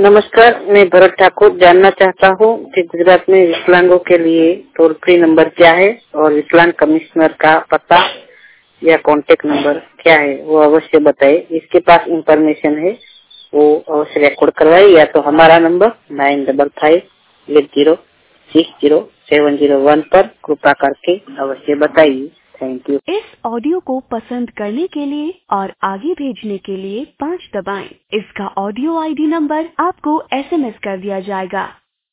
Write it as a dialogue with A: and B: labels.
A: नमस्कार, मैं भरत ठाकुर जानना चाहता हूँ कि गुजरात में विकलांगों के लिए टोल फ्री नंबर क्या है और विकलांग कमिश्नर का पता या कांटेक्ट नंबर क्या है वो अवश्य बताए। इसके पास इंफॉर्मेशन है वो अवश्य रिकॉर्ड करवाए, या तो हमारा नंबर 9558060701 पर कृपा करके अवश्य बताइए। Thank you.
B: इस ऑडियो को पसंद करने के लिए और आगे भेजने के लिए 5 दबाएं। इसका ऑडियो आईडी नंबर आपको SMS कर दिया जाएगा।